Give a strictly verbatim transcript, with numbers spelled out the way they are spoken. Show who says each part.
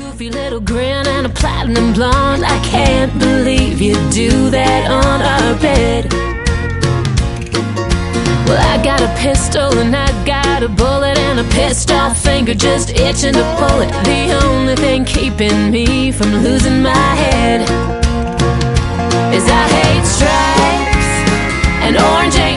Speaker 1: goofy little grin and a platinum blonde. I can't believe you do that on our bed. Well, I got a pistol and I got a bullet and a pissed off finger just itching to pull it. The only thing keeping me from losing my head is I hate stripes and orange